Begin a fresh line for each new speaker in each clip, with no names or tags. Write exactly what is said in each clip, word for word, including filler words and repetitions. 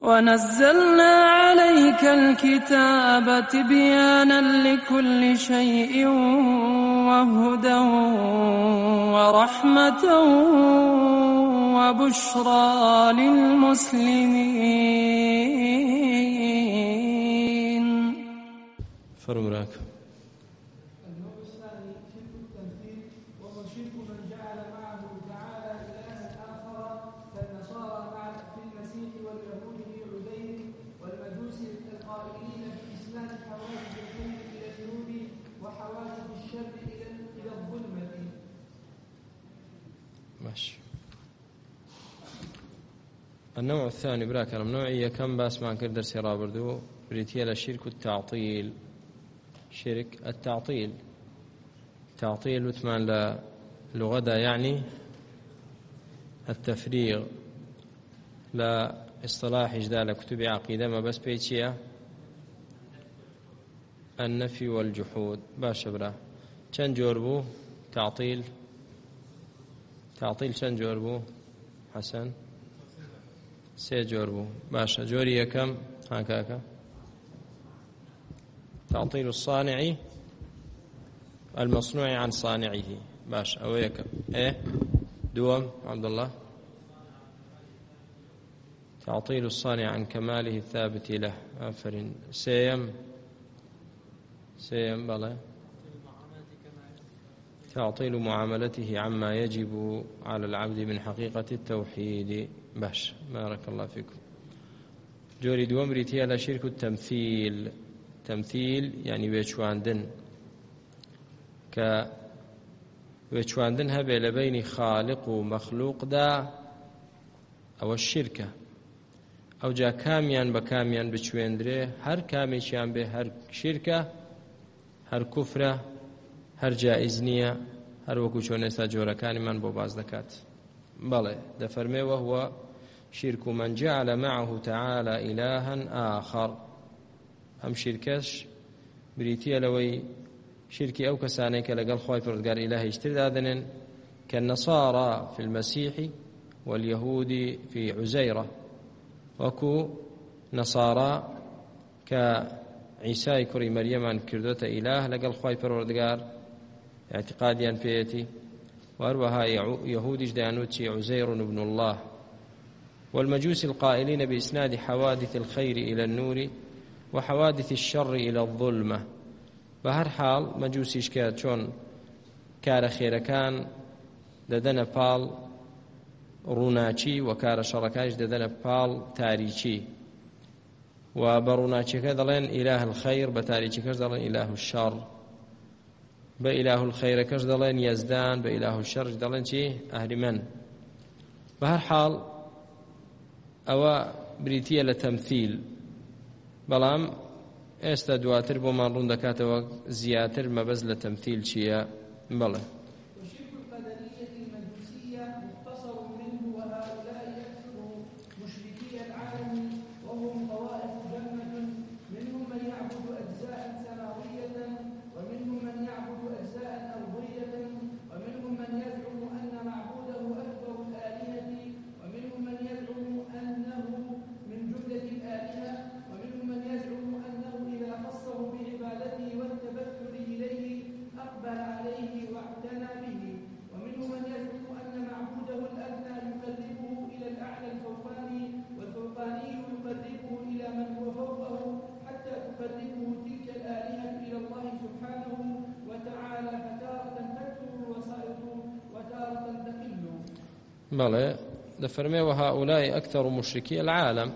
ونزلنا عليك الكتاب تبيانا لكل شيء وهدى ورحمة وبشرى للمسلمين.
فرمراك.
النوع الثاني شرك التمثيل، وهو شرك من جعل معه تعالى إلها آخر كالنصارى في المسيح واليهود في عزير والمجوس القائلين بإسناد حوادث الخير إلى النور وحوادث الشر إلى الظلمة.
ماشي. النوع الثاني براك النوعية كم باس ما كردر سيرا بردو بريتيلا شرك التعطيل. شرك التعطيل تعطيل وثمان لغدا يعني التفريغ لا اصطلاح جدال كتب عقيدة ما بس بيتشيا النفي والجحود. باش برا چند جوربو تعطيل تعطيل چند جوربو حسن سي جوربو. باشا جوري كم هكاكا تعطيل الصانع المصنوع عن صانعه. باش أويك إيه دوم عبد الله. تعطيل الصانع عن كماله الثابت له. آفرين. سيم سيم بلا تعطيل معاملته عما يجب على العبد من حقيقة التوحيد. باش بارك الله فيكم. جوري دوم ريتيا لا شرك التمثيل. تمثيل يعني ويشواندن ك ويشواندن هبه لبين خالق ومخلوق دا او الشركة او جا كاميان بكاميان بچويندره هر كاميشان به هر شركة هر كفرة هر جائز نية هر وكو چونسا جوركاني من بو باز دكات. بله دفرمي وهو شرك من جعل معه تعالى إلها آخر. هم شركش بريتيا لوي شركي أو كسانيك لقال خواي فردقار إلهي اشتر دادنن كالنصارى في المسيح واليهود في عزيرة وكو نصارى كعيسى كري مريم عن كردوة إله لقال خواي فردقار اعتقاديا فيتي وأروها يهود جدانوتي عزير ابن الله. والمجوس القائلين بإسناد حوادث الخير إلى النور وحوادث الشر إلى الظلمة. بهر حال مجوسيش كات شون كار خير كان ددنا بال روناچي وكار شركاش ددنا بال تاريخي وبروناچي كدلن إله الخير بتاريخي كدلن إله الشر بإله الخير كدلن يزدان بإله الشر كدلن شي أهل من. بهر حال أو بريتيا لتمثيل بەڵام ئێستا دواتر بۆمان ڕوون دەکاتەوە زیاتر مەبەست لە تەمثیل چییە. بەڵێ
وشرك القدرية المجوسية مختصر منه وهؤلاء يكثر مشركي العالم وهم طوائف جنة منهم من يعبد أجزاء سماوية ومنهم من يعبد أجزاء أرضية ومنهم من يزعم أن معبوده أكبر الآلهة ومنهم من يزعم أنه من جملة الآلهة ومنهم من يزعم أنه إذا خصه بعبادته والتبتل إليه أقبل عليه واعتنى به ومنهم من يزعم أن معبوده الأدنى يقربه إلى الأعلى الفوقاني والفوقاني يقربه إلى من هو فوقه حتى تقربه تلك الآلهة إلى الله سبحانه وتعالى فتارة تكثر الوسائط وتارة تقل.
بلى دفرمي وهؤلاء أكثر مشركي العالم.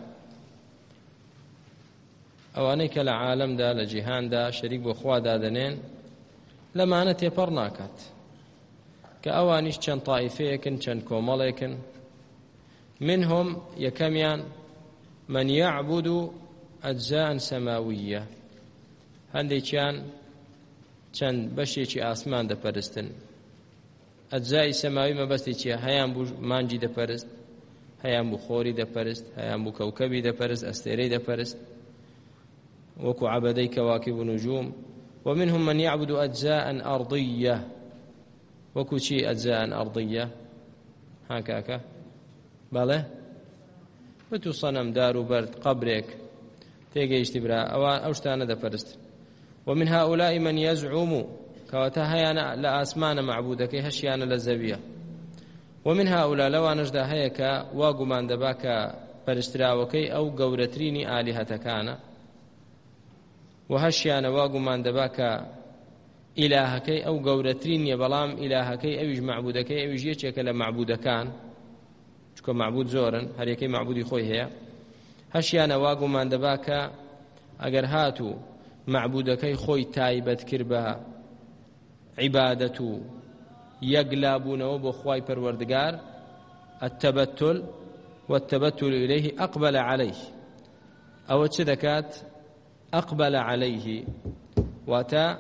ئەوانەی کە لە عالەمدا لە جیهاندا شەریک بۆ خوا دادەنێن لەمانە تێپەڕ ناکات کە ئەوانیش چەند طائفەیەکن چەند کۆمەڵێکن. منهم یەکەمیان من يعبد أجزاء سماوية هەندێکیان چەند بەشێکی ئاسمان دەپەرستن. ئەجزای سەماوی مەبەستی چییە؟ هەیان بوو مانجی دەپەرست، هەیان بوو خۆری دەپەرست، هەیان بوو کەوکەبی دەپەرست، ئەستێرەی دەپەرست وكو عبدي كواكب ونجوم. ومنهم من يعبد أجزاء أرضية وكو شيء أجزاء أرضية هكاكا بله بتو صنم دار وبرد قبرك تيجيشت برا أو أوشتانا دبرست. ومن هؤلاء من يزعم كواتا هيانا لأسمان معبودك هشيانا للزبية. ومن هؤلاء لو نجدا هيك واقو من دباك برستراوكي أو قورتريني آلهتكانا وهشيانا واقو من دباك إلهكي أو قورتريني بلام إلهكي أو يج معبودكي أو يجيك لمعبودكان شكو معبود زورا هريكي معبودي خوي هي هشيانا واقو من دباك أجر هاتو معبودكي خوي تايبت كربها عبادته يقلابونه بخواي پروردگار التبتل والتبتل إليه أقبل عليه أو تشدكات أقبل عليه واتا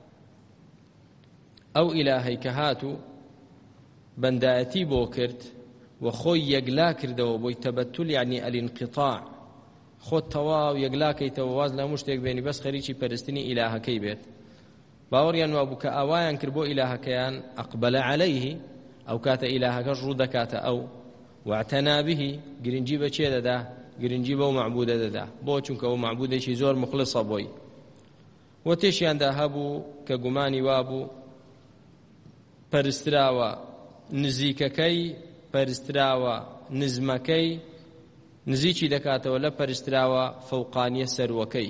أو إلهي كهاتو بنداتي بوكرت وخوي يقلا كردو بوي تبتل يعني الانقطاع خود تواو يقلا كي تواز لا مشتك بيني بس خريشي پرستني إله كي بيت باوریان وابوو کە ئاوایان کرد بۆ ئیلاهەکەیان ئەقبل عليه ئەو کاتە ئیلاهەکەش ڕوو دەکاتە ئەو واعتەنا به گرنگی بە چێ دەدا گرنگی بەو معبودە دەدا بۆ چونکە ئەو معبودێکی زۆر مخلصە بۆی و تێشیاندا هەبوو کە گومانی وابوو پەرستراوە نزیکەکەی پەرستراوە نزمەکەی نزیکی دەکاتەوە لە پەرستراوە فەوقانیە سەروەکەی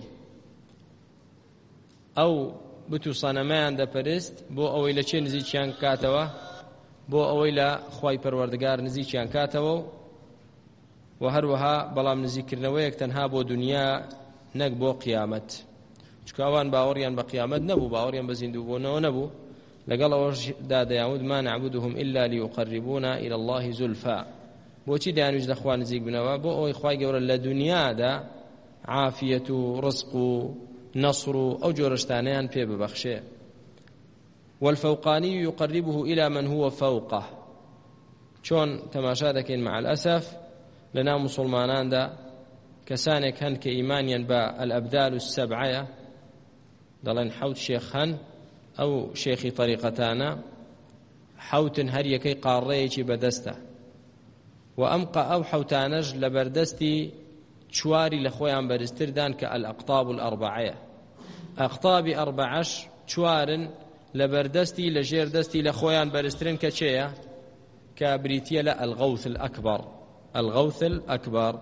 ئەو بتو صنەمەیان دەپەرست بۆ ئەوەی لە چێ نزیکیان کاتەوە بۆ ئەوەی لە خوای پەروەردگار نزیکیان کاتەوە و هەروەها بەڵام نزیکردنەوەیەک تەنها بۆ دنیا نەک بۆ قیامەت چونکە ئەوان باوەڕیان بە قیامەت نەبوو باوەڕیان بە زیندووبوونەوە نەبوو لەگەڵ ئەوەشدا دەیانوت ما نعبدهم إلا ليقربونا إلى الله زلفى بۆچی دەیانویست لە خوا نزیک بنەوە بۆ ئەوەی خوای گەورە لە دنیادا عافیەت و ڕزق و نصر أو جورشتانيان في ببخشي والفوقاني يقربه إلى من هو فوقه شون تماشادك مع الأسف لنا مسلمانان دا كسانك هن كإيمانيا با الأبدال السبعية دلن حوت شيخهن أو شيخي طريقتانا حوت هريكي قاريكي بدسته وأمقى أو حوتانج لبردستي چواری لخویان برستردان كالأقطاب الأربعية أقطاب أربعش چوارن لبردستي لجير دستي لخويان برسترن كچيا كبريتيا لا الغوث الأكبر الغوث الأكبر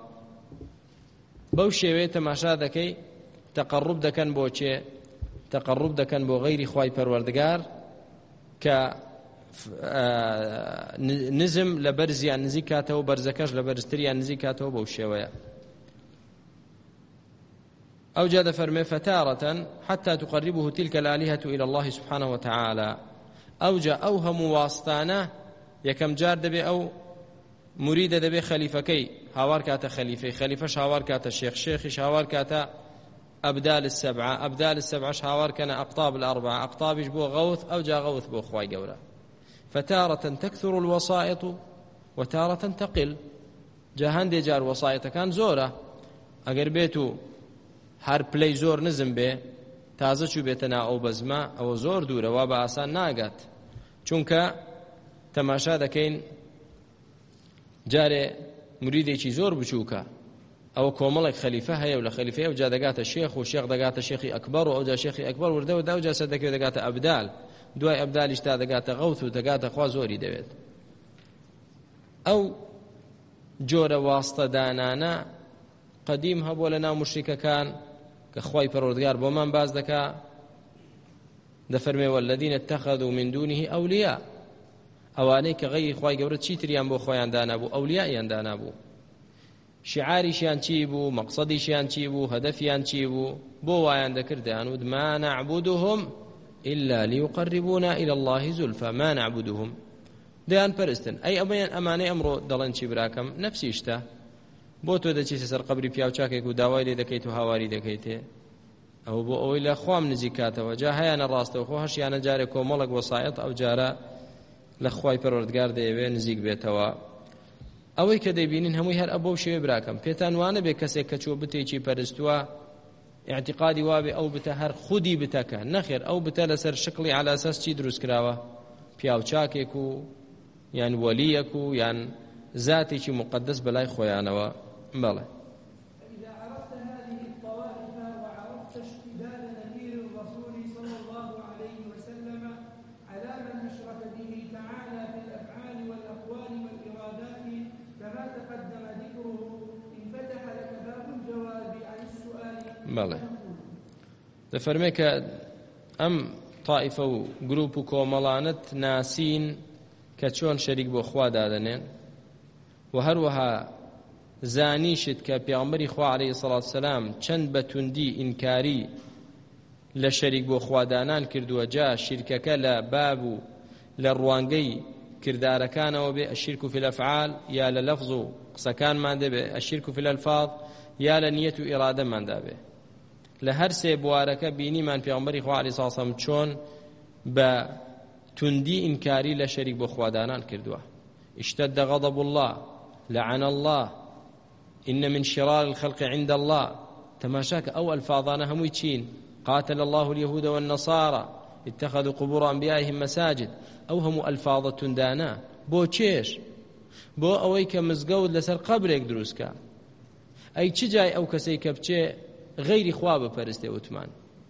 بوشي تماشا دكي تقرب دكن بوچه تقرب دكن بو غير خواي پروردگار ك نزم لبرزيان نزيكاته وبرزكش لبرستريان نزيكاته بوشي ويا أو جاد فرمي فتارة حتى تقربه تلك الآلهة إلى الله سبحانه وتعالى أو جاء أوهم واسطانه يكم جار دبي أو مريد دبي خليفكي هاوار كاتا خليفة خليفة هاوار كاتا الشيخ شيخ هاوار كاتا أبدال السبعة أبدال السبعة هاوار كان أقطاب الأربعة أقطاب بو غوث أو جاء غوث بو خواي قولا فتارة تكثر الوسائط وتارة تقل جاهن دي جار وسائط كان زورة أقر بيتو هر پلی زۆر نزم بێ تازە چوو بێتە ناو ئەو بەزمە ئەوە زۆر دوورە وا بە ئاسان ناگات چونکە تەماشا دەکەین جارێ مریدێکی زۆر بچووکە ئەوە کۆمەڵێک خەلیفە هەیە و لە خەلیفەیە وجا دەگاتە شێخ و شێخ دەگاتە شێخی ئەکبەر و ئەوجا شێخی ئەکبەر وردەوە دا وجا سەر دەکەوێت دەگاتە ئەبدال دوای ئەبدالیش تا دەگاتە غەوث و دەگاتە خوا زۆری دەوێت ئەو جۆرە واستەدانانە قدیم هەبووە لە ناو مشریکەکان کە خوای پەروەردگار بۆمان باز دەکا دەفەرمێ والذین اتخذوا من دونه ئەولیا ئەوانەی کە غەیری خوای گەورە چیتریان بۆ خۆیان دانابوو ئەولیایان دانابوو شعاریشیان چی بوو مەقسەدیشیان چی بوو هەدەفیان چی بوو بۆ وایان دەکرد دەیانوت ما نعبدهم إلا ليقربونا إلى الله زلفى ما نعبدهم دەیان پەرستن ئەی ئەمەیان ئەمانەی ئەمڕۆ دەڵێن چی براکەم نەفسیشتە بۆ تۆ دەچیتە سەر قەبری پیاوچاکێک و داوای لێ دەکەیت و هاواری دەکەیتێ ئەو بۆ ئەوەی لە خوام نزیکاتەوە جا هەیانە ڕاستەوە خۆ هەشیانە جارێک کۆمەڵێک وەسایەت ئەو جارە لە خوای پەروەردگار دەیەوێ نزیک بێتەوە ئەوەی کە دەیبینین هەمووی هەر ئەبەو شێوێ براکەم پێتان وانە بێ کەسێک کە چوە بتێکی پەرستووە اعتقادی وابێ ئەو بتە هەر خودی بتەکە نەخێر ئەو بتە لەسەر شکڵی على ئەساس چی دروست کراوە پیاوچاکێک و یان وەلیەک و یان زاتێکی مقدس بەلای خۆیانەوە بەڵێ
فإذا عرفت هذه الطوائف وعرفت اشتداد نذير الرسول صلى الله عليه وسلم على من أشرك به تعالى في الأفعال والأقوال والإرادات كما تقدم ذكره انفتح لك باب الجواب عن السؤال.
بەڵێ دەفەرمێ کە ئەم طائفە و گروپ و کۆمەڵانت ناسین کە چۆن شەریک بۆ خوا دادەنێن و هەروەها زانیشت کە پێغەمبەری خوا عەلەیهی سەڵات وسەلام چەند بە توندی ئینکاری لە شەریک بۆ خوادانان کردووە جا شیرکەکە لە باب و لە ڕوانگەی کردارەکانەوە بێ ئەشیرک فی الأفعال یا لە لەفظ و قسەکانمان دەبێ ئەشیرک فی الألفاظ یا لە نیەت و ئیرادەماندا بێ لە هەر سێ بوارەکە بینیمان پێغەمبەری خوا عەلەیهی سەڵات وسەلام چۆن بە توندی ئینکاری لە شەریک بۆ خوادانان کردووە. اشتد غضب الله لعن الله إن من شرار الخلق عند الله. تماشاك أو الفاظانا هموي تشين قاتل الله اليهود والنصارى اتخذوا قبور أنبيائهم مساجد أو هم الفاظ تندانا بو تشيش بو أويك مزقود لسر قبرك دروسكا أي تشجاي أو كسيك بچه غير خواب فرستي وثمان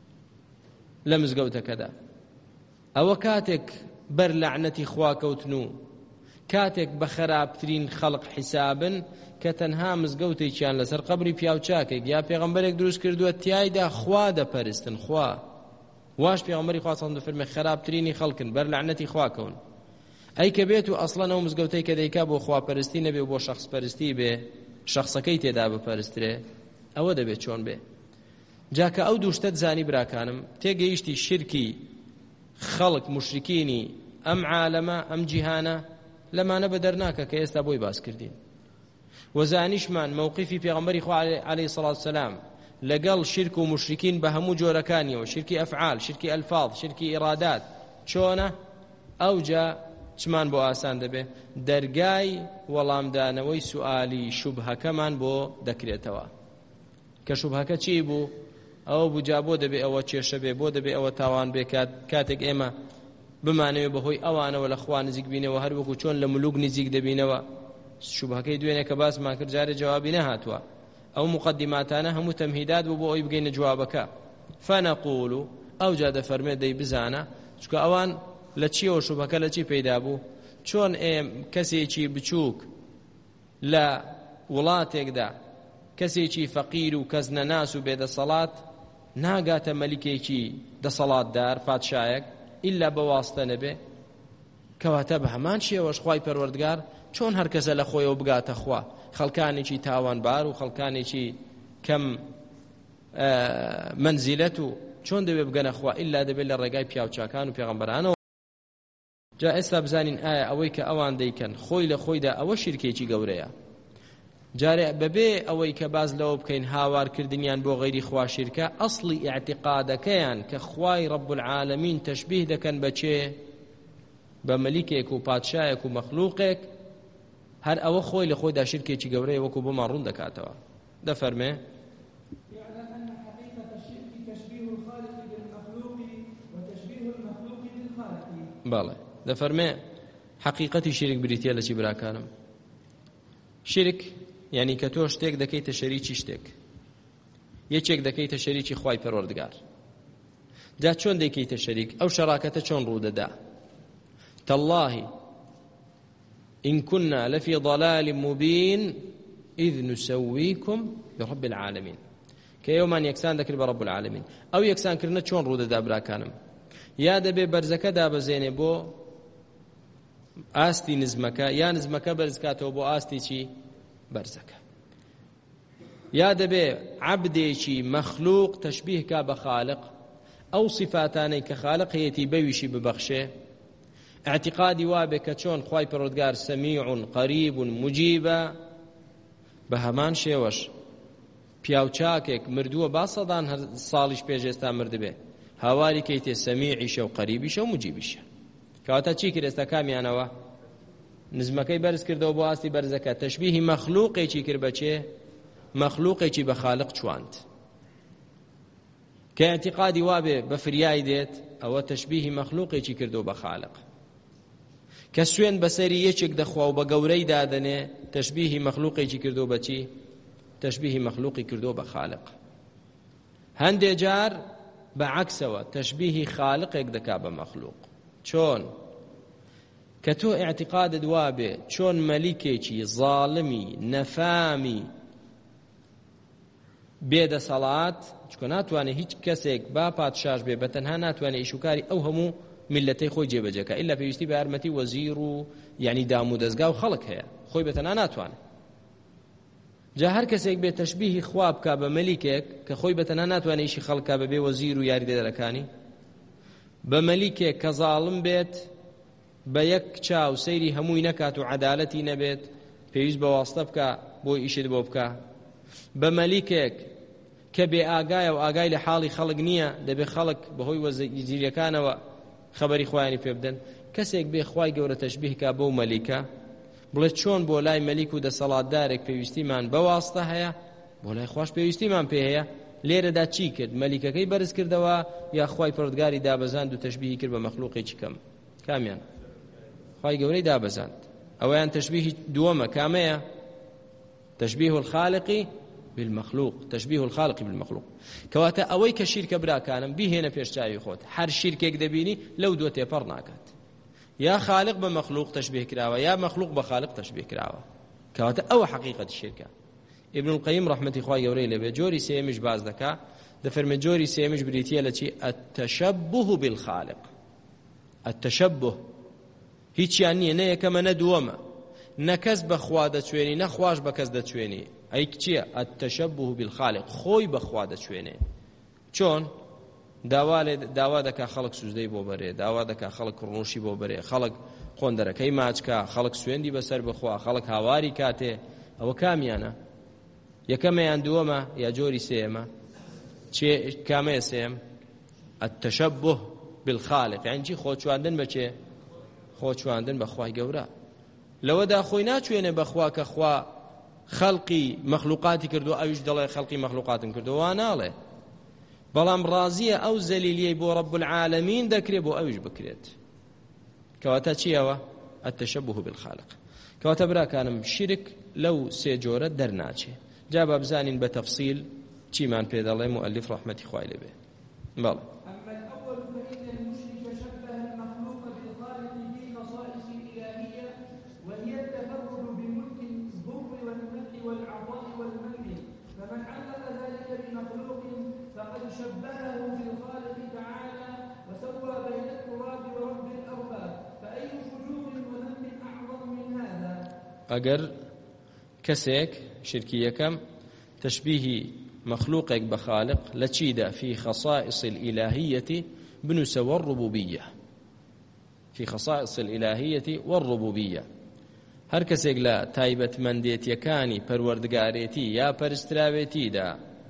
لمزقود كذا أو كاتك بر لعنتي خواك وتنو كاتك بخرابترين خلق حسابا كتنها مزقوتي كان لسر قبري بياوچاكك يا پیغمبرك دروس كردو تيايدا خوا دا پرستن خوا واش پیغمبري خوا صلى الله عليه وسلم خرابتريني خلقن بر لعنتي خوا كون اي كبيتو اصلا او مزقوتي كديكا بو خوا پرستي نبي بو شخص پرستي به شخصكي تيدا به پرستره او دا به چون به جاك او دوشتت زاني براكانم تيگيشتي شركي خلق مشركيني ام عالمه ام جهانه لما نبدرناك كيستا بوي باس كردين وزانيشمان موقفي پیغمبري خو عليه الصلاة والسلام لقل شرك ومشركين بهمو جوركاني وشركي أفعال شركي ألفاظ شركي إرادات چونه أوجا چمان بو آسان دبه درگاي ولام دانوي سؤالي شبهه كمان بو دكريتوا كشبهه چي بو او بو جابو دبه او چيشه به بو دبه او تاوان به كاتك اما بمعنى بهوي اوانه ولا اخوان نزيق بينه وهر وكو چون لملوك نزيق دبينه شبهه دوينه كباس ما كر جاري جوابي نه هاتوا او مقدماتنا هم تمهيدات بو اي بغين جوابك فنقول اوجد فرمي دي بزانا چكو اوان لچي او شبهه لچي پیدا بو چون ام کسي چي بچوك لا ولاتك دا کسي چي فقير وكزن ناس بيد صلاه ناغات ملكي چي د صلاه دار پادشايك إلا بواسطة نبي كواتب همان شيء وش خواي پروردگار چون هر کس له خوي وبقات اخوا خلقاني شي تاوان بار وخلقاني شي كم منزلته چون دبي بقنا اخوا إلا دبي للرقاي بياو چاكان وبيغمبران جاء اسلام زانين آية اويك اوان ديكن خوي لخوي دا او شركي چي گوريا جاري ببي اويك باز لو بكين هاوار كردنيان بو غيري خوا شركة اصلي اعتقادك يان كخواي رب العالمين تشبيه دكن بچه بملكك وبادشاهك ومخلوقك هر او خوي لخوي دا شركة چي گوريا وكو بما رون دكاتوا ده فرمي
يعلم ان حقيقة الشرك تشبيه الخالق بالمخلوق وتشبيه المخلوق بالخالق
بالله ده فرمي حقيقة شرك بريتيا لچي براكانم شرك يعني كتو شتێک دەکەیتە شەریکی شتێک یەکێک دەکەیتە شەریکی خوای پەروەردگار جا چۆن دەکەیتە شەریک ئەو شەراکەتە چۆن ڕوودەدا تالله إن كنا لفي ضلال مبين إذ نسويكم برب العالمين كيومان يكسان ذكر برب العالمين أو يكسان كرنا چۆن ڕوودەدا براکانم یا دەبێ بەرزەکە دابەزێنێ بۆ ئاستی نزمەکە یا نزمەکە بەرزکاتەوە بۆ ئاستی چی برزكة يا دبي عبديشي مخلوق تشبيه كبخالق أو صفاتاني كخالق هيتي بيوشي ببخشه اعتقادي وابك چون خواي پروردگار سميع قريب مجيب بهمان شيوش پیاوچاکێک مردووە با سەدان ساڵیش پێشێستا مردبێ هاواری کەیتێ سەمیعیشە و قەریبیشە و موجیبیشە کەواتە چی کرد ئێستا کامیانەوە نزمەکەی بەرز کردەوە بۆ ئاستی بەرزەکە تەشبیهی مەخلوقێکی کرد بەچێ مەخلوقێکی بە خالق چواند کە اعتقادی وابێ بە فریای دێت ئەوە تەشبیهی مەخلوقێکی کردەوە بە خالق کە سوێن بەسەری یەکێک دەخوا و بە گەورەی دادەنێ تەشبیهی مەخلوقێکی کردەوە بەچی تشبیهی مەخلوقی کردو بە خالق. هەندێک جار بەعەکسەوە تشبیهی خالقێک دەکا بە مەخلوق. چۆن؟ کە تۆ ئیعتیقادت وابێ چۆن مەلیکێکی زاڵمی نەفامی بێدەسەڵات، چکە ناتوانێت هیچ کەسێک با پادشاش بێ بە تەنها ناتوانێت ئیشوکاری ئەو هەموو میلەتەی خۆی جێبەجێکە ئیلا پێویستی بە یارمەتی وەزیر و یعنی دام و دەستگا و خەڵک هەیە، خۆی بە تەنها ناتوانێت. جا هەر کەسێک بێ تەشبیهی خوا بکا بە مەلیکێک کە خۆی بە تەنها ناتوانێت ئیشی خەڵکا بەبێ وەزیر و یاریدەرەکانی، بە مەلیکێک کە زاڵم بێت بە یەک چاو سەیری هەمووی نەکات و عەدالەتی نەبێت پێویست بە واستە بکە بۆ ئیشت بۆ بکە، بە مەلیکێک کە بێ ئاگایە و ئاگای لە حاڵی خەڵک نییە دەبێ خەڵک بەهۆی وەزیریەکانەوە خەبەری خۆیانی پێ بدەن. کەسێک بێ خوای گەورە تەشبیهکا بەو مەلیکە بڵێ چۆن بۆ لای مەلیک و دەسەڵاتدارێک پێویستیمان بە واستە هەیە بۆ لای خوش پێویستیمان پێ هەیە، لێرەدا چی کرد؟ مەلیکەکەی بەرز کردەوە یا خوای پەروەردگاری دابەزاند و تەشبیهی کرد بە مەخلوقێکی کەم؟ کامیان؟ خوای گەورەی دابەزاند. ئەوەیان تەشبیهی دووەمە کامەیە؟ تشبيه الخالق بالمخلوق. تشبيه الخالق بالمخلوق كواتا أوي كشركة برا كانم به هنا فيش جاي خود هر شركة كدبيني لو دو تيبر ناكت يا خالق بمخلوق تشبيه كراوة يا مخلوق بخالق تشبيه كراوة كواتا أو حقيقة الشركة. ابن القيم رحمة إخوة يوري لبي جوري سيمش باز دكا دفر من جوري سيمش بريتيا لتي التشبه بالخالق. التشبه هيك يعني نه كما ندوما نەکەس بەخوا دەچوێنی نەخواش بە کەس دەچوێنی. ئەی کچیە؟ التشبه بالخالق، خۆی بەخوا دەچوێنێ. چۆن؟ داوا دەکا خەڵک سوزدەی بۆ بەرێ، داوا دەکا خەڵک ڕۆشی بۆ بەرێ، خەڵک قۆندەرەکەی ماچکا، خەڵک سوێندی بەسەر بخوا، خەڵک هاواری کاتێ. ئەوە کامیانە؟ یەکەمەیان دووەمە یا جۆری سێمە؟ چێ کامەیە سێم؟ التشبه بالخالق یعنی چی؟ خۆچواندن بە چێ؟ خۆچواندن بە خوای گەورە. لەوەدا خۆی ناچوێنێ بەخوا کە خوا خەڵقی مەخلوقاتی کردو ئەویش دەڵێ خەڵقی مەخلوقاتن کردو، وا ناڵێ. بەڵام ڕازیە ئەو زەلیلیەی بۆ ڕەب العالەمین دەکرێت بۆ ئەویش بکرێت. کەواتە چیەوە؟ التشبه بالخالق. کەواتە براکانم شرک لەو سێ جۆرە دەرناچێ. جا با بزانین بە تەفسیل چیمان پێ دەڵێ مؤلف ڕەحمەتی خوای لێبێ. بەڵێ ئەگەر کەسێک شرکی یەکەم تشبیهی مەخلوقێک بە خالق لە چیدا؟ في خصائص الإلهية بنووسە والربوبية. في خصائص الإلهية والربوبية. هەر کەسێک لە تایبەتمەندێتیەکانی پەروەردگارێتی یا پەرستراوێتیدا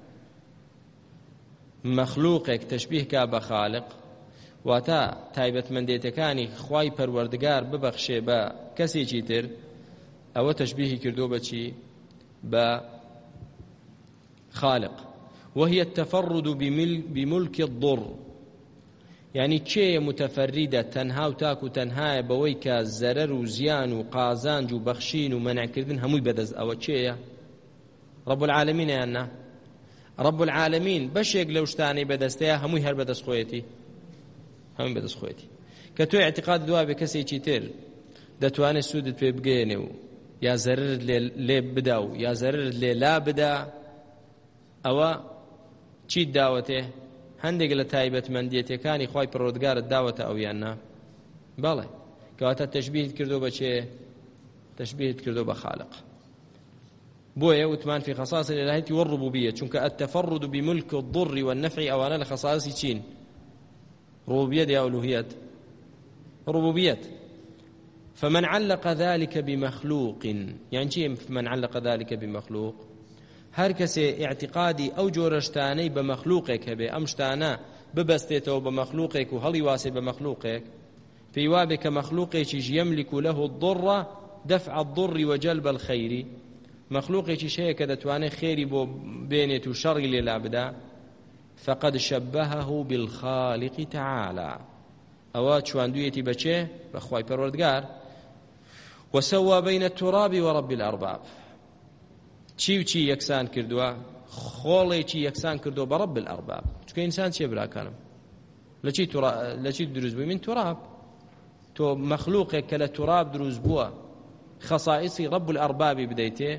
مەخلوقێک تشبیهکا بە خالق واتە تایبەتمەندێتەکانی خوای پەروەردگار ببەخشێ بە کەسێکی تر، ئەوە تشبیهی کردو بە چی؟ بە خالق. وهي التفرد بملك الضر يعني چێ متفردە تەنها و تاک و تەنهایە بەوەی کە زەرەر و زیان و قازانج و بەخشین و مەنعکردن هەمووی بەدەست ئەوە چێیە؟ رب العالمین یاننا؟ رب العالمین بەشێک لەو شتانەی بەدەستەیە هەمووی هەر بەدەست خۆیەتی، هەمووی بەدەست خۆیەتی. کە تۆ اعتقاد دوا بێ کەسێکی تر دەتوانێت سوودت پێ بگەێنێ و یا زەررت لێ بدا و یا زەررت لێ لا بدا، ئەوە چیت داوەتێ؟ هەندێک لە تایبەتمەندیەتەکانی خوای پەروەردگارت داوەتە ئەویان نا؟ بەڵێ. کەواتە تەشبیهت کردو بە چێ؟ تەشبیهت کردو بە خالق. بۆیە وتمان في خصائص الإلهية والربوبية، چونکە التفرد بملك الضر والنفع ئەوانە لە خصائصی چین؟ ربوبية یا ألوهية؟ ربوبية. فمن علق ذلك بمخلوق يعني چی من علق ذلك بمخلوق؟ هەر کەسێ اعتقادی ئەو جۆرەشتانەی بە مەخلوقێک هەبێ ئەم شتانە ببەستێتەوە بە مەخلوقێک و هەڵی واسێ بە مەخلوقێک، پێی وابێ کە مەخلوقێکیش يملك له الضر دفع الضر وجلب الخير، مەخلوقێکیش هەیە کە دەتوانێت خێری بۆ بێنێت و شەڕی لێلا بدا، فقد شبهه بالخالق تعالى، ئەوە چواندوویەتی بەچێ؟ بە خوای پەروەردگار. وسوى بين التراب ورب الأرباب، چی و چی یەکسان کردووە خۆڵێکی یەکسان کردو بە ڕەب الئەرباب چونکە ئینسان چیە براکانم لە چی لە چی دروست بووی من توراب تۆ مەخلووقێک کە لە توراب دروست بووە خەسائیسی ڕەب الئەربابی بدەیتێ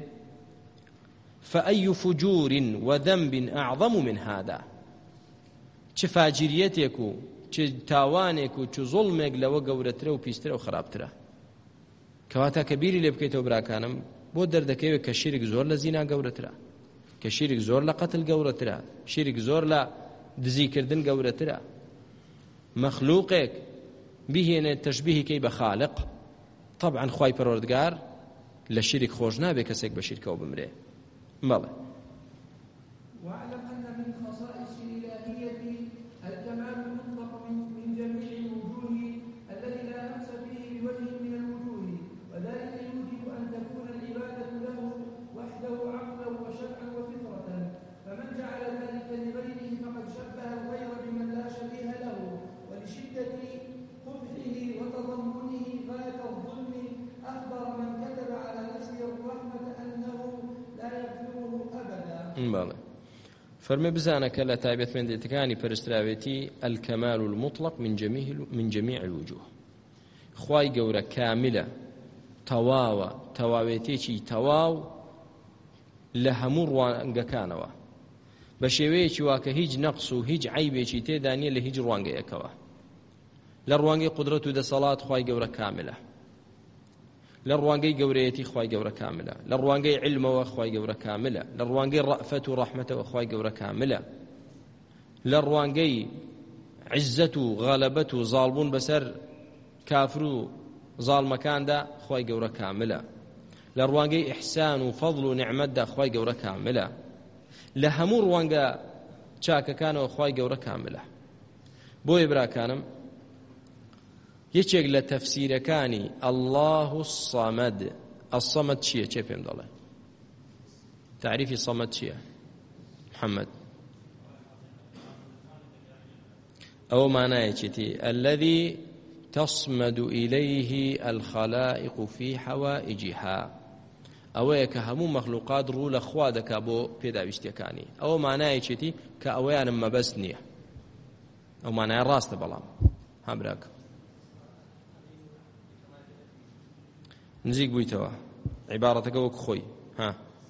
فأي فجور وذنب أعظم من هذا چه فاجریەتێک و چه تاوانێک و چه زوڵمێک لەوە گەورەترە و پیسترە و خراپترە کەواتە کە بیری لێ بکەیتەوە براکانم بۆ دەردەکەوێت کە شیرک زۆر لە زینا گەورەترە کە شیرک زۆر لە قەتل گەورەترە شیرک زۆر لە دزیکردن گەورەترە مەخلووقێک بهێنێت تەشبیهیکەی بە خالق طبعا خوای پەروەردگار لە شیرک خۆش نابێ کەسێک بە شیرکەوە بمرێ بەڵێ
واعلم أن من خصائص الإلهية الكمال المطلق من, من جميع الوجوه الذي لا نقص فيه بوجه من الوجوه وذلك يوجب أن تكون العبادة له وحده عقلا وشرعا وفطرة فمن جعل ذلك لغيره فقد شبه الغير بمن لا شبيه له ولشدة قبحه وتضمنه غاية الظلم أخبر من كتب على نفسه الرحمة أنه لا يغفره أبدا.
بله. فرمي بزانك لا تابت من ديتكاني برستراويتي الكمال المطلق من جميع من جميع الوجوه. خواي جورا كاملة تواوا تواويتي تواو لهمور وانجكانوا. بشويتي واك هيج نقص وهيج عيب شيء تداني لهيج روانجي يكوا. لروانجي قدرته ده صلاة خواي جورا كاملة. لروانجي جوريتي خواي جورا كاملة لروانجي علم وخواي جورا كاملة لروانجي رأفة ورحمة وخواي جورا كاملة لروانجي عزة غلبة ظالمون بسر كافرو ظالم مكان دا خواي جورا كاملة لروانجي إحسان وفضل ونعمة دا خواي جورا كاملة لهمور روانجا شاكا كانوا خواي جورا كاملة بو إبرا كانم یەکێک لە تەفسیرەکانی الله الصمد الصمد چییە چێ پێم دەڵێ تعریفی صمد چییە محەممەد ئەوە مانایەکێتی الذي تصمد إليه الخلائق في حوائجها ئەوەیە کە هەموو مەخلوقات ڕوو لە خوا دەکا بۆ پێداویستیەکانی ئەوە مانایەکێتی کە ئەوەیانم مەبەست نییە ئەو مانایە ڕاستە بەڵام هەبراکە نزيق بويتوا عبارتك وك خوي ها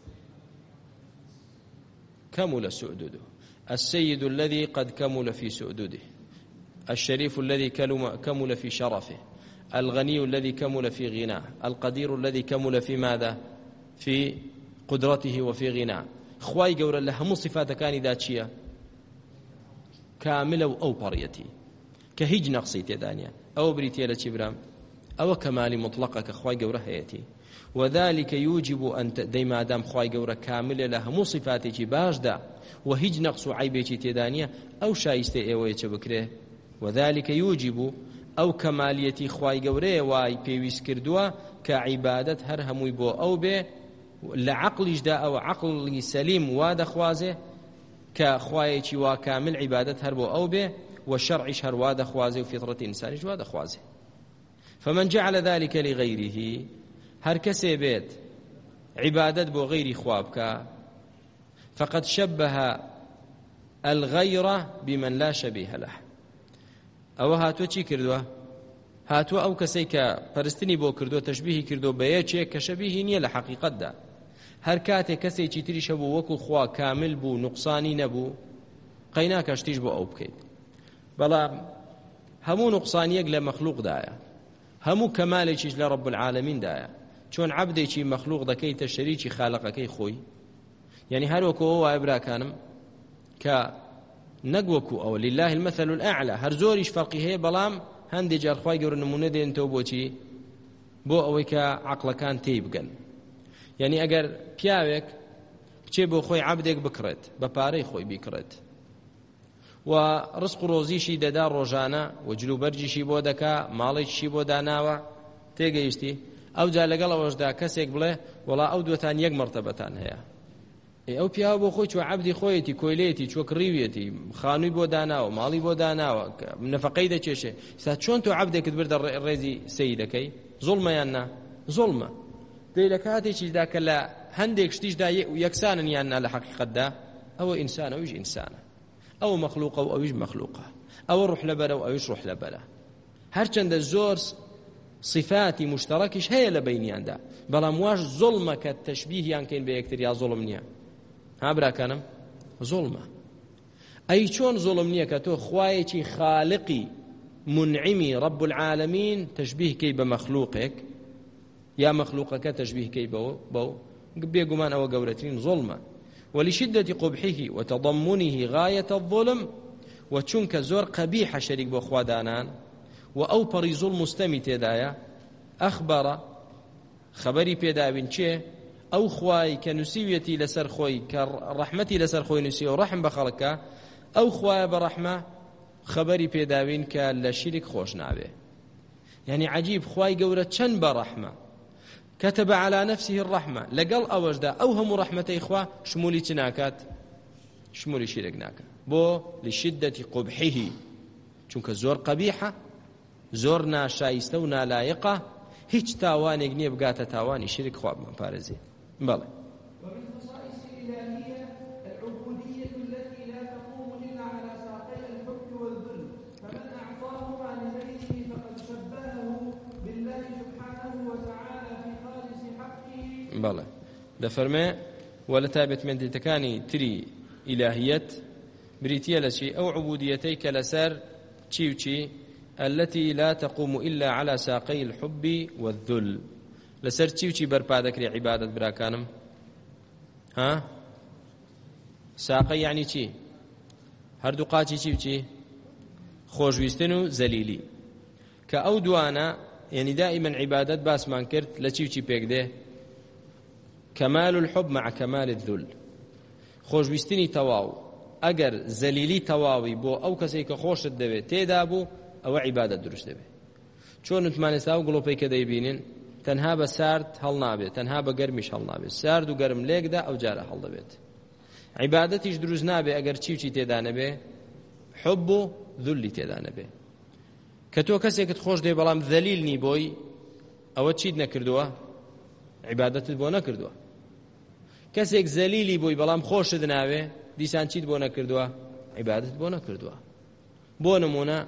كمل سؤدده السيد الذي قد كمل في سؤدده الشريف الذي كمل في شرفه الغني الذي كمل في غناه القدير الذي كمل في ماذا في قدرته وفي غناه خواي جور له مو صفات كان داتشيا كاملة أو بريتي كهيج نقصيتي دانيا أو بريتي لتشبرام أو كمال مطلقة كخواي جورة هيتي وذلك يوجب أن ديما دام خواي جورة كاملة لها مو صفاتي باش دا وهج نقص عيبتي تدانية أو شايستي ايوه بكره وذلك يوجب أو كماليتي خواي جورة واي بيويس كردوا كعبادة هر هموي بو أو به لعقل جدا أو عقل سليم واد خوازه كخوايتي وكامل عبادة هر بو أو به والشرع هر واد خوازه وفطرة إنسان واد خوازه فمن جعل ذلك لغيره هر كسي بيت عبادة بو غير خوابك فقد شبه الغير بمن لا شبيه له أو هاتو چی کردوه هاتو أو كسي كپرستني بو کردو تشبيهي كردو بيه چه كشبيه نيه لحقيقت دا هر كاتي كسي چی تري شبو وكو خوا كامل بو نقصاني نبو قيناك اشتيج بو أو بكيت بلا همو نقصانيك لمخلوق دايا همو كمالێکیش لە رب العالمين دایە چۆن عەبدێکی مەخلوق دەکەیتە شەریکی خالقەکەی خۆی یعنی هەروەکو ئەوە وایە براکانم کە نەگوەکو ئەوە لله المثل الأعلى هەر زۆریش فەرقی هەیە بەڵام هەندێک جار خوای گەورە نمونە دێنێتەوە بۆچی بۆ ئەوەی کە عەقڵەکان تێی بگەن یعنی ئەگەر پیاوێک بچێ بۆ خۆی عەبدێک بکڕێت بە پارەی خۆی بیکڕێت و رزق ڕۆزیشی دەدا ڕۆژانە و جلوبەرجیشی بۆ دەکا ماڵێکیشی بۆ داناوە تێگەیشتی ئەو جا لەگەڵ ئەوەشدا کەسێک بڵێ وەڵا ئەو دوتان یەک مەرتەبەتان هەیە ئەو پیاوە بۆ خۆی چوە عەبدی خۆیەتی کۆیلێتی چوە کڕیوێتی خانووی بۆ داناوە ماڵی بۆ داناوە نەفەقەی دەچێشێ سا چۆن تۆ عەبدێکت بردە ڕێزی سەیدەکەی زوڵمەیان نا زوڵمە دەی لە کاتێکیدا کە لە هەندێک شتیشدا یەکسانن یاننا لە حەقیقەتدا ئەوە ئینسان ئەویش ئینسانە، ئەوە مەخلوقە و ئەویش مەخلوقە، ئەوە ڕوح لەبەرە و ئەویش ڕوح لەبەرە. هەرچەندە زۆر صفاتی مشتەڕەکیش هەیە لە بەینیاندا، بەڵام واش زوڵمە کە تەشبیهیان کەین بە یەکتر یا زوڵم نییە. ها براکانم، زوڵمە. ئەی چۆن زوڵم نییە کە تۆ خوایەکی خالقی منعمی رب العالمین تەشبیهکەی بە مەخلوقێک یا مەخلوقەکە تەشبیهکەی بەوە بەو بێگومان ئەوە گەورەترین زوڵمە. ولشدة قبحه وتضمنه غاية الظلم وچونك زور قبيح شريك بو خوادانان وأو بريزول مستمي تدايا أخبر خبري بيداوين چه أو خواي كنسيويتي لسر خوي كرحمتي لسر خوي نسيو رحم بخلقك أو خواي برحمة خبري بيداوين كالشريك خوش نابه. يعني عجيب خواي قورة چن برحمة كتب على نفسه الرحمة لقل أوجدا أوهم رحمة إخوة شمولي تناكات شمولي شرقناك بو لشدة قبحه چونك زور قبيحة زور ناشايسته و نالايقة هيج تاواني قنية بقاتا تاواني شرك خواب من بارزي بله.
ومن خصائص الإلهية العبودية التي لا تقوم إلا على ساقي الحب والذل، فمن أعطاهما لغيره فقد شبهه بالله سبحانه وتعالى في خالص حقه.
بله دفرمي ولا تابت من ديتكاني تري إلهية بريتيا لشي أو عبوديتيك لسر تشي وتشي التي لا تقوم إلا على ساقي الحب والذل. لسر تشي وتشي بربادك لعبادة براكانم ها ساقي يعني تشي هردو قاتي تشي وتشي خوشويستنو زليلي كأو دوانا يعني دائما عبادة باس ما انكرت لتشي وتشي بيك ده كمال الحب مع كمال الذل. خۆشویستنی تەواو ئەگەر زەلیلی تەواوی بۆ ئەو کەسێک کە خۆشت دەوێت تێدا بوو ئەوە عیبادەت دروست دەبێت. چۆن وتمانێستا و گڵۆپەی کە دەیبینن تەنها بە سارد هەڵ نابێت، تەنها بە گەرمیش هەڵ نابێت، سارد و گەرم لێکدا ئەو جارە هەڵ دەبێت. عیبادەتیش دروست نابێت ئەگەر چی و چی تێدا نەبێ، حب و ذلی تێدا نەبێ. کە تۆ کەسێکت خۆش دێ بەڵام ذەلیل نی بۆی ئەوە چیت نەکردووە؟ عیبادەتت بۆ نەکردووە. کەسێک زەلیلی بۆی بەڵام خۆشت ناوێ دیسان چیت بۆ نەکردووە؟ عیبادەت بۆ نەکردووە. بۆ نمونە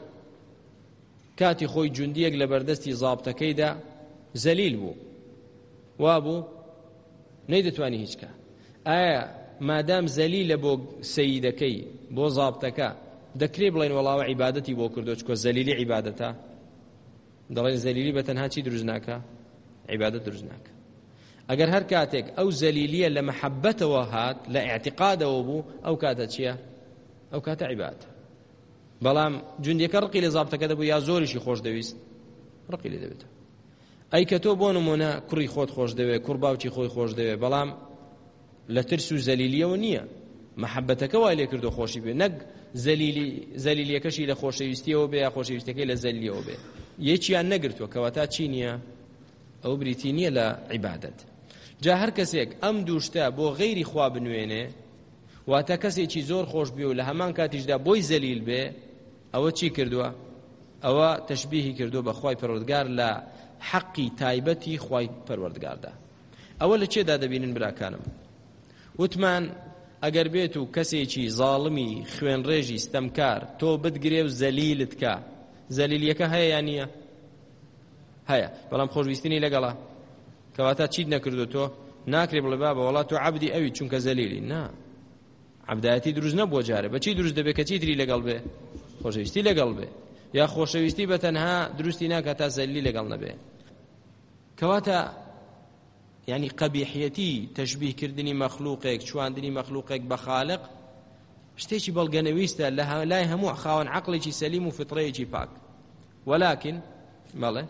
کاتی خۆی جوندیەک لە بەردەستی زابتەکەیدا زەلیل بوو وا بوو نەیدەتوانی هیچ کە. ئایا مادام زەلیلە بۆ سەییدەکەی بۆ زابتەکە دەکرێ بڵێن وەڵاوە عیبادەتی بۆ کردو چکۆ زەلیلی عیبادەتە؟ دەڵێن زەلیلی بە تەنها چی دروست ناکە؟ عیبادەت دروست ناکە. ئەگەر هەر کاتێک ئەو زەلیلیە لە مەحەبەتەوە هات لە ئیعتیقادەوە بوو ئەو کاتە چییە؟ ئەو کاتە عیبادەتە. بەڵام جوندیەکە ڕقی لە زابتەکە دەبوو یا زۆریشی خۆش دەویست ڕقی لێ دەبێتە. ئەی کە تۆ بۆ نمونە کوڕی خۆت خۆش دەوێت، کوڕ باوکی خۆی خۆش دەوێت، بەڵام لە ترس و زەلیلیەوە نییە، مەحەبەتەکە وای لێ کردو خۆشی بێ، نەک زەلیلیەکەشی لە خۆشەویستیەوە بێ یا خۆشەویستەکەی لە زەلیلیەوە بێ، یەکیان نەگرتووە کەواتە چی نییە؟ ئەو بریتی نییە لە عیبادەت. جا هەر کەسێک ئەم دووشتە بۆ غەیری خوا بنوێنێ واتە کەسێکی زۆر خۆش بێ و لە هەمان کاتیشدا بۆی زەلیل بێ ئەوە چی کردووە؟ ئەوە تەشبیهی کردووە بە خوای پەروەردگار لە حەقی تایبەتی خوای پەروەردگاردا. ئەوە لە چێدا دەبینن براکانم؟ وتمان ئەگەر بێت و کەسێکی زاڵمی خوێنڕێژی ستەمکار تۆ بتگرێ و زەلیلت کە، زەلیلیەکە هەیە یان نییە؟ هەیە، بەڵام خۆشویستنی لەگەڵا کەواتە چیت نەکردو تۆ ناکرێ بڵێ بابە وەڵا تۆ عەبدی ئەوی چونکە زەلیلی. نا، عەبدایەتی دروست نەبووە جارێ. بەچی دروست دەبێت کە چیتری لەگەڵ بێ؟ خۆشەویستی لەگەڵ بێ، یا خۆشەویستی بە تەنها دروستی ناکات تا زەلیلی لەگەڵ نەبێ. کەواتە یعنی قەبیحیەتی تەشبیهکردنی مەخلووقێک، چواندنی مەخلووقێک بە خالق شتێکی بەڵگەنەویستە لە لای هەموو خاوەن عەقڵێکی سەلیم و فطرەیەکی پاک. وەلاکن بەڵێ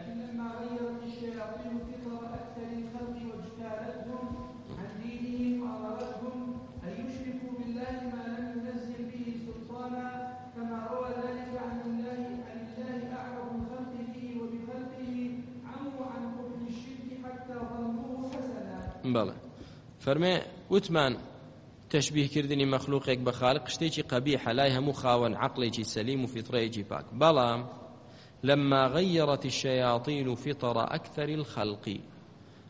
بەڵێ فەرمێ وتمان تەشبیهکردنی مەخلووقێک بە خالق شتێکی قەبیحە لای هەموو خاوەن عەقڵێکی سەلیم و فیتڕەیەکی پاک. بەڵام لما غيرت الشياطين فطر أكثر الخلق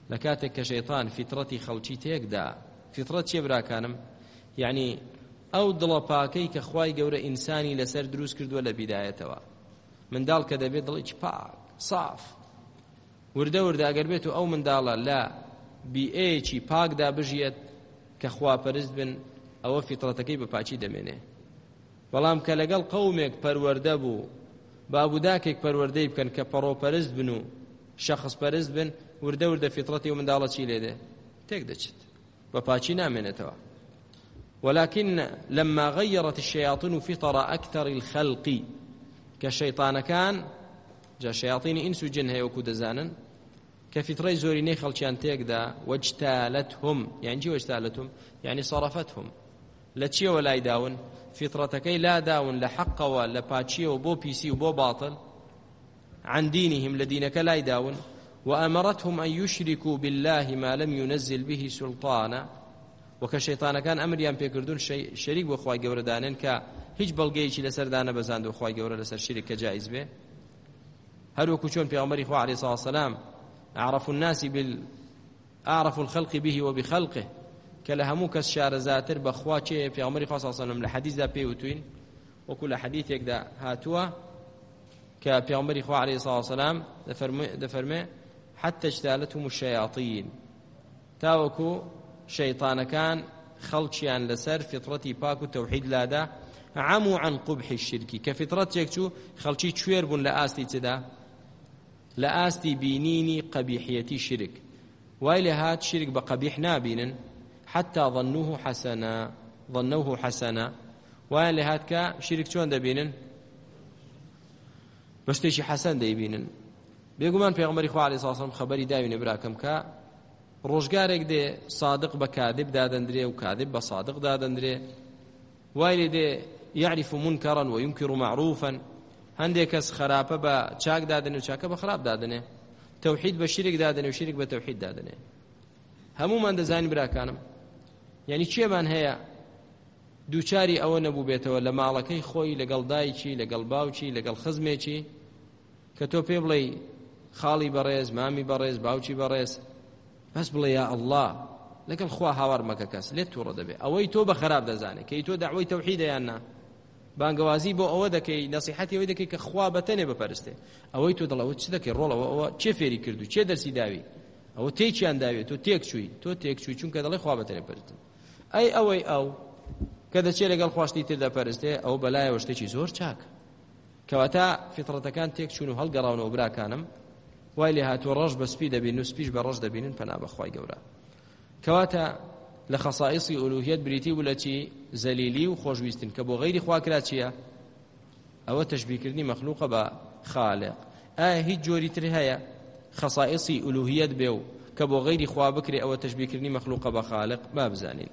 لە کاتێک کە شەیطان فیترەتی خەڵکی تێکدا. فیترەت چیە براکانم؟ یعنی ئەو دڵە پاکەی کە خوای گەورە ئینسانی لەسەر دروست کردووە لە بیدایەتەوە. منداڵ کە دەبێت دڵێکی پاک ساف وردە وردە ئەگەر بێت و ئەو منداڵە لە بیئەیەکی پاکدا بژێت کە خواپەرست بن، ئەوە فیترەتەکەی بە پاچی دەمێنێ. بەڵام کە لەگەڵ قەومێک پەروەردە بوو، بابوداکێک پەروەردەی بکەن کە پەڕۆپەرست بن و شەخص پەرست بن، وردە وردە فیترەتی و منداڵە چی لێدێ؟ تێک دەچێت، بە پاچی نامێنێتەوە. ولكن لما غيرت الشياطين فطر أكثر الخلق كشيطان كان جا شياطين إنس وجن هي وكود زانن كفتري زوريني خلشان تيكدا واجتالتهم. يعني جي واجتالتهم يعني صرفتهم لتشي ولا يداون فطرتكي لا داون لحق ولا باتشي وبو بيسي وبو باطل عن دينهم لدينك لا يداون. وأمرتهم أن يشركوا بالله ما لم ينزل به سلطانا. وکە شەیطانەکان ئەمریان پێکردون شەریک بۆ خوای گەورە دانێن کە هیچ بەڵگەیەکی لەسەردانە بەزاندەوە خوای گەورە لەسەر شیرک کە جایز بێ. هەروەکو چۆن پێغەمبەری خوا عەلەیهی سەڵاتو وەسەلام أعرف الناس بال أعرف الخلق به وبخلقه کە لە هەموو کەس شارەزاتر بەخوا چێ پێغەمبەری خوا صلی الله علیه و سلم لە حەدیثدا پێوتوین، وەکو لە حەدیثێکدا هاتووە کە پێغەمبەری خوا عەلەیهی سەڵاتو وەسەلام دەفەرمێ حتى اجتالتهم الشياطين، تاوەکو شەیطانەکان خەڵکیان لەسەر فیترەتی پاک و تەوحید لادا. عموا عن قبح الشرك کە فیترەتێک چوو خەڵکی کوێر بوون لە ئاستی چدا؟ لە ئاستی بینینی قەبیحیەتی شرک. وای لێ هات شرک بە قەبیح نابینن حتى ظنوه حسنا ظنوه حسنا. وای لێ هات کە شرک چۆن دەبینن؟ بە شتێکی حەسەن دەیبینن. بێگومان پێغەمبەری خوا عەلەیهی سەڵاتو وەسەلام خەبەری داوینێ براکەم کە ڕۆژگارێک دێ صادق بە کاذب دادەندرێ و کاذب بە صادق دادەندرێ. وای لێ دێ يعرف منكرا وينكر معروفا. هەندێک کەس خراپە بە چاک دادنێ و چاکە بە خراپ دادنێ، تەوحید بە شیرک دادنێ و شیرک بە تەوحید دادنێ. هەمومان دەزانی براکانم، یعنی چێمان هەیە دووچاری ئەوە نەبوو بێتەوە لە ماڵەکەی خۆی لەگەڵ دایکی لەگەڵ باوکی لەگەڵ خزمێکی کە تۆ پێ بڵێ خاڵی بەڕێز مامی بەڕێز باوکی بەڕێز، بەس بڵێ یا ئەڵڵا لەگەڵ خوا هاوار مەکە کەس لێت تووڕە دەبێ. ئەوەی تۆ بە خراپ دەزانێ کەی تۆ داوای تەوحیدە یان نا، بانگەوازی بۆ ئەوە دەکەی، نەسیحەتی ئەوەی دەکەی کە خوا بەتەنێ بپەرستێ. ئەوەی تۆ دڵەوە چ دەکەی ڕۆڵەوە ئەوە چێ فێری کردو چێ دەرسی داوی، ئەوە تێکیان داوێت تۆ تێک چووی تۆ تێک چووی چونکە دەڵێ خوا بەتەنێ پەرستن. ئەی ئەوەی ئەو کە دەچێت لەگەڵ خواشتی تر دەپەرستێ ئەو بەلایەوە شتێکی زۆر چاک. کەواتە فیترەتەکان تێک چوون و هەڵگەڕاونەوە براکانم. وای لێ هاتووە ڕەش بە سپی دەبین و سپیش بە ڕەش دەبینن پەنا بەخوای گەورە. کەواتە لە خەسائیسی ئولوهیەت بریتی بوو لە چی؟ زەلیلی و خۆشویستن کە بۆ غەیری خوا کرا چییە؟ ئەوە تەشبیهکردنی مەخلوقە بە خالق. ئایا هیچ جۆری تر هەیە خەسائیسی ئولوهیەت بێ و کە بۆ غەیری خوا بکرێ ئەوە تەشبیهکردنی مەخلوقە بە خالق؟ با بزانین.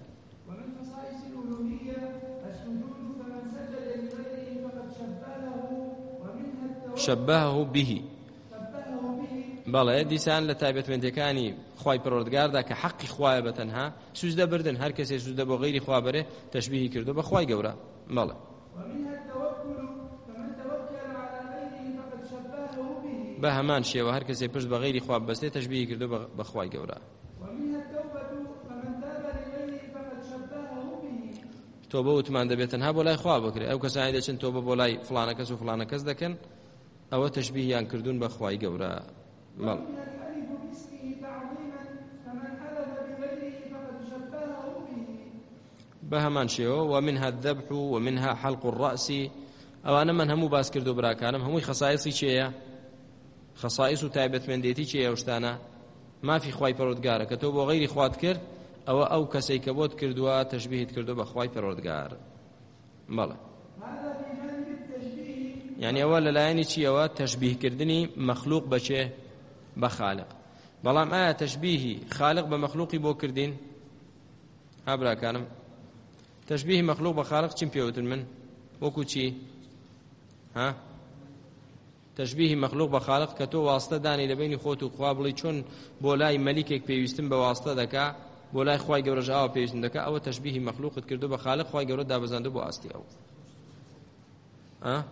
شبهه به. بەڵێ دیسان لە تایبەتمەندەکانی خوای پەروەردگاردا کە حەقی خوایە بەتەنها سوزدە بردن، هەر کەسێ سوزدە بۆ غەیری خوا بەرێ تەشبیهی کردو بە خوای گەورە. بەڵێ بە هەمان شێوە هەر کەسێ پشت بە غەیری خوا بەستێ تەشبیهی کردو بە خوای گەورە. تۆبە وتمان دەبێت تەنها بۆ لای خوا بکرێ. ئەو کەسانی دەچن تۆبە بۆ لای فڵانە کەس و فڵانە کەس دەکەن ئەوە تەشبیهیان کردوون بە خوای گەورە. مەڵ بە هەمان شێوە ومنها الذبح ومنها حلق الرأس. ئەوانە من هەموو باس کردو براکانم هەمووی خەسائیسی چێیە؟ خەسائیس و تایبەتمەندێتی چێیە؟ ئەوشتانە مافی خوای پەروەردگارە کە تۆ بۆ غەیری خوات کرد ئەوە ئەو کەسەی کە بۆت کردووە تەشبیهت کردو بە خوای پەروەردگار. بەڵێ یعنی ئەوە لەلایەنی چیەوە؟ تەشبیهکردنی مەخلوق بەچێ؟ بە خالق. بەڵام ئایا تەشبیهی خالق بە مەخلوقی بۆ کردین؟ ها براکانم تەشبیهی مەخلوق بە خالق چیم پێوتن من؟ وەکو چی؟ ها تەشبیهی مەخلوق بە خالق کە تۆ واستە دانی لە بینی خۆت و خوا بڵی چۆن بۆ لای مەلیکێک پێویستم بە واستە دەکا بۆ لای خوای گەورەش ئاوا پێویستم دەکا، ئەوە تەشبیهی مەخلوقت کردو بە خالق، خوای گەورە دابەزاندو بۆ ئاستی ئەو. ها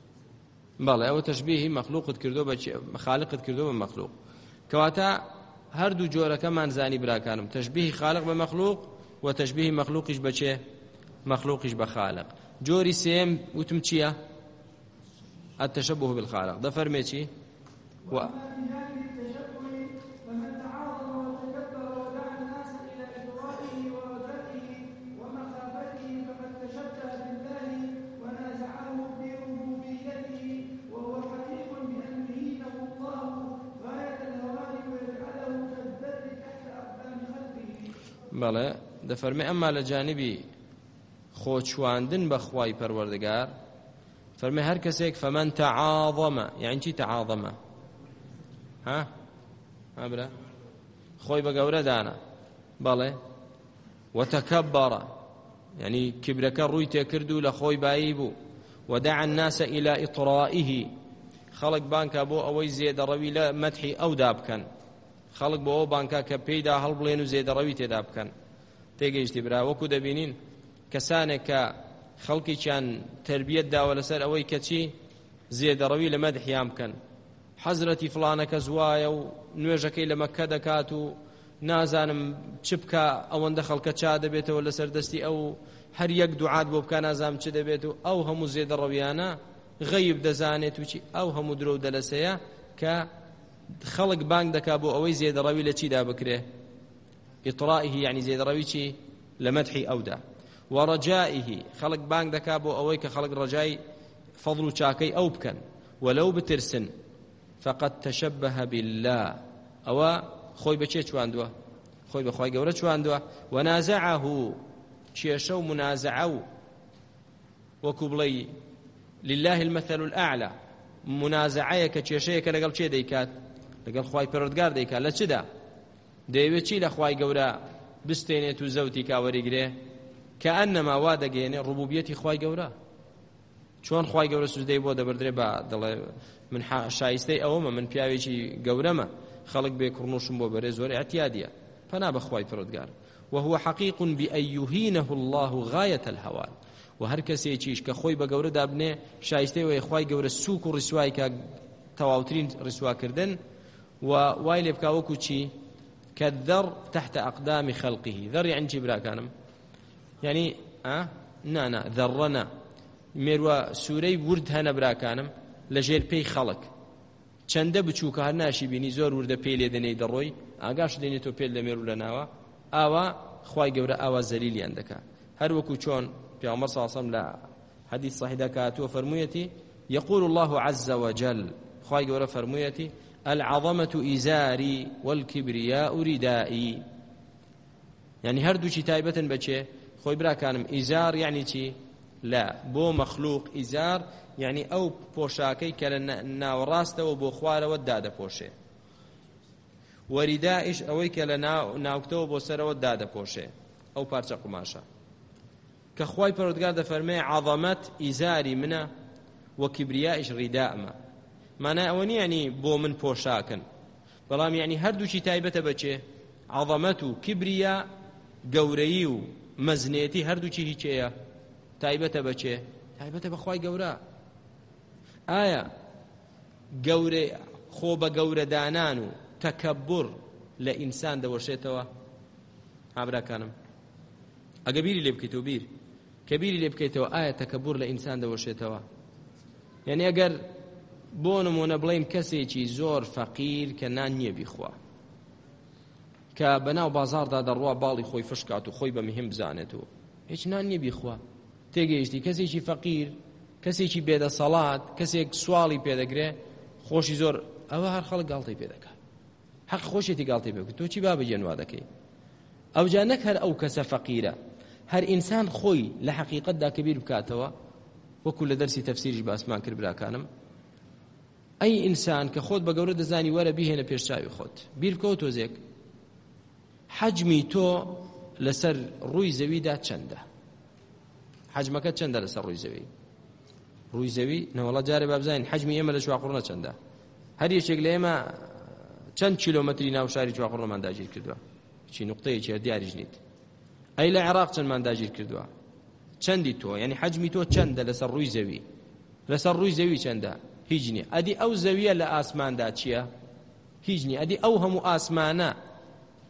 بەڵێ ئەوە تەشبیهی مەخلوقت کردو بە خالقت کردو بە مەخلوق. کەواتە هەردوو جۆرەکەمان زانی براکانم تەشبیهی خالق بە مەخلوق و تەشبیهی مەخلوقیش بە چێ مەخلوقیش بە خالق جۆری سێم وتم چییە التشبه بالخالق دەفەرمێ چی و بەڵێ دەفەرمێ ئەمما لە جانبی خۆچواندن بە خوای پەروەردگار فەرمێ هەر کەسێک فەمەن تەعاظەمە یعنی چی تەعاظەمە ها ها برا خۆی بە گەورە دانا بەڵێ وتەکەبەڕە یعنی کیبرەکە ڕووی تێکرد و لە خۆی بایی بوو ودعا الناس إلى إطرائه خەڵک بانکە بۆ ئەوەی زێدەڕەوی لە مەدحی ئەودا بکەن خەڵک بۆ ئەو بانکە کە پێیدا هەڵبڵێن و زێدەڕەوی تێدا بکەن تێگەیشتی برا وەکو دەبینین کەسانێک کە خەڵکیان تربیەت داوە لەسەر ئەوەی کەچی زێدەڕەوی لە مەدحیان بکەن حەزرەتی فڵانەکە زوایە و نوێژەکەی لە مەککە دەکات و نازانم چ بکە ئەوەندە خەڵکە چا دەبێتەوە لەسەر دەستی ئەو هەر یەک دوعات بۆ بکە نازانم چ دەبێت و ئەو هەموو زێدەڕەویانە غەیب دەزانێت و چی ئەو هەموو درۆ دەلەسەیە کە خەڵک بانگ دەکا بۆ ئەوەی زێدەڕەوی لە چیدا بکرێ ئیطرائه یعنی زێدەڕەوی چی لە مەدحی ئەودا وەڕەجائه خەڵک بانگ دەکا بۆ ئەوەی کە خەڵک ڕەجای فەضڵ و چاکەی ئەو بکەن وەلەو بترسن فقد تشبه بالله ئەوە خۆی بەچێ چواندووە خۆی بەخوای گەورە چواندووە ونازعه کێشە و منازعە و وەکو بڵێ لله المثل الأعلى منازعەیە کە کێشەیەکە لەگەڵ چێ دەیکات لەگەڵ خوای پەروەردگار دەیکات لە چدا دەیەوێت چی لە خوای گەورە بستێنێت و زەوتی کاوەریگرێ کە ئەنەما وا دەگەێنێ ڕوبوبیەتی خوای گەورە چۆن خوای گەورە سوزدەی بۆ دەبردرێ بە دەڵێ من شایستەی ئەوەمە من پیاوێکی گەورەمە خەڵک بێ کوڕنوشم بۆ بەرێ زۆر احتیادیە پەنا بە خوای پەروەردگار وهو حقيق بأن يهينه الله غاية الهوان و هەر کەسێکیش کە خۆی بە گەورە دابنێ شایستەی وەی خوای گەورە سووک و ڕیسوای کە تەواوترین ڕیسواکردن و وای لێ بکا وەکو چی كالذر تحت أقدام خلقه ذر يعني چی براکانم يعني اه نا نا ذرنا مێروە سوورەی ورد هەنە براکانم لە ژێر پێی خەڵک چەندە بچووکە هەر ناشی بینی زۆر وردە پێی لێ دەنێی دەڕۆی ئاگاش دێنێتۆ پێل لە مێرو لە ناوە ئاوا خوای گەورە ئاوا زەلیلیان دەکا هەر وەکو چۆن پیامبەر صلی الله علیه و سلم لە حدیث صحیح دەکاتوە فەرموویەتی يقول الله عز وجل خوای گەورە فەرموویەتی العظمة إزاري والكبرياء ردائي يعني هەردووچی تایبەتن بەچێ خۆی براکانم ئیزار یعنی چی لا بۆ مەخلوق ئیزار یعنی ئەو پۆشاکەی کە لە ناوەڕاستەوە بۆ خوارەوە دادەپۆشێ وەریدائیش ئەوەی کە لە ناوکتەوە بۆ سەرەوە دادەپۆشێ ئەو پارچە قماشە کە خوای پەروەردگار دەفەرمێ عەظەمەت ئیزاری منە و کیبریائیش ڕیدائمە مانای ئەوە نیە یعنی بۆ من پۆشاکن بەڵام یعنی هەردووچی تایبەتە بەچێ عەظەمەت و کیبریا گەورەیی و مەزنێتی هەردووچی هیچەیە تایبەتە بەچێ تایبەتە بە خوای گەورە ئایا گەورە خۆ بە گەورەدانان و تەکەببر لە ئینسان دەوەشێتەوە ئابراکانم ئەگە بیری لێ بکەیتەوە بیر کە بیری لێ بکەیتەوە ئایا تەکەببر لە ئینسان دەوەشێتەوە یعنی ئەگەر بۆ نمونە بڵێین کەسێکی زۆر فەقیر کە نان نییە بیخوا کە بەناو بازاردا دەڕوا باڵی خۆی فشکات و خۆی بە مهم بزانێت و هیچ نان نییە بیخوا تێگەیشتی کەسێکی فەقیر کەسێکی بێدەسەڵات کەسێک سواڵی پێدەگرێ خۆشی زۆر ئەوە هەر خەڵک گاڵتەی پێ دەکات حەق خۆشێتی گاڵتەی پێ بکەیت تۆ چی با بەجێ نوا دەکەی ئەوجا نەک هەر ئەو کەسە فەقیرە هەر ئینسان خۆی لە حەقیقەتدا کە بیر بکاتەوە وەکو لە دەرسی تەفسیریش باسمان کرد براکانم ئەی ئینسان کە خۆت بە گەورە دەزانی وەرە بیهێنە پێشچاوی خۆت بیر بکەوە تۆزێک حەجمی تۆ لەسەر ڕووی زەویدا چەندە حەجمەکە چەندە لەسەر ڕووی زەوی ڕووی زەوی نەوەڵا جارێ با بزانین حەجمی ئێمە لە چواقوڕنە چەندە هەر یەکێک لە ئێمە چەند کیلۆمەتری ناو شاری چواقوڕنەمان داگیر کردووە چی نوقتەیەکی دیاریش نیت ئەی لە عێراق چەندمان داگیر کردووە چەندی تۆ یعنی حەجمی تۆ چەندە لەسەر ڕووی زەوی لەسەر ڕووی زەوی چەندە هیچ نییە ئەدی ئەو زەویە لە ئاسماندا چییە هیچ نییە ئەدی ئەو هەموو ئاسمانە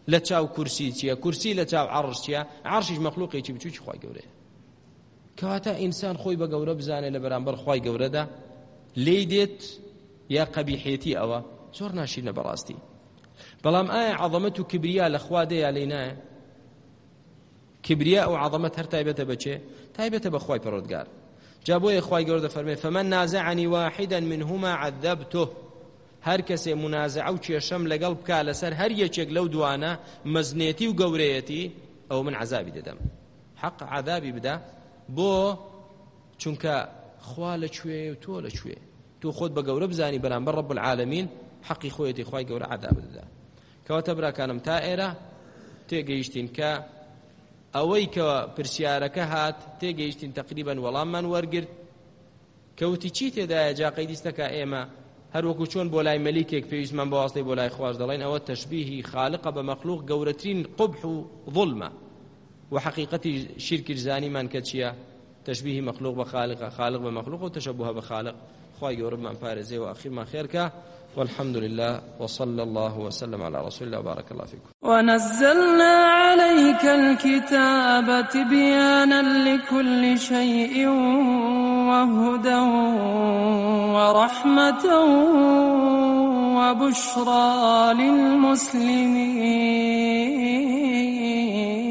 لە چاو کورسی چییە، کورسی لە چاو عەرش چییە، عەرشیش مەخلوقێکی بچووکی خوای گەورەیە. کەواتە ئینسان خۆی بە گەورە بزانێت لە بەرامبەر خوای گەورەدا لێی دێت یا قەبیحێتی ئەوە زۆر ناشینە بەڕاستی. بەڵام ئایا عەظەمەت و کبریا لە خوا دێ یا لێی نایە؟ کبریا و عەظەمەت هەر تایبەتە بەچێ؟ تایبەتە بە خوای پەروەردگار. جا بۆیە خوای گەورە دەفەرمێ فەمەن نازەعنی واحیدا منهما عەذەبتوه، هەر کەسێ منازعە و کێشەم لەگەڵ بکا لەسەر هەر یەکێک لەو دوانە مەزنێتی و گەورەیەتی، ئەو من عەذابی دەدەم. حەق عەذابی بدە، بۆ چونکە خوا لەکوێ و تۆ لەکوێ، تۆ خۆت بە گەورە بزانی بەرامبەر ڕەب العالەمین حەقی خۆیەتی خوای گەورە عەذاب دەدا. کەواتە براکانم تا ئێرە تێگەیشتین کە ئەوەی کە پرسیارەکە هات تێگەیشتین تەقریبەن وەڵاممان وەرگرت کەوتی چی تێدایە جا قەیدیستەکە ئێمە هەر وەکو چۆن بۆ لای مەلیکێک پێویستمان بەواسطەی بۆ لای خواش دەڵێن ئەوە تەشبیهی خالقە بە مەخلوق گەورەترین قوبح و ظڵمە، و حقیقەتی شیرکی زانیمان کە چییە؟ تشبیهی مەخلوق بە خالقە، خالق بە مەخلوق و تەشەبوه بە خالق. خوای گەورە بمان پارێزێ و ئەخیرمان خێرکە. والحمد لله وصلى الله وسلم على رسول الله وبارك الله فيكم.
ونزلنا عليك الكتاب تبيانا لكل شيء وهدى ورحمة وبشرى للمسلمين.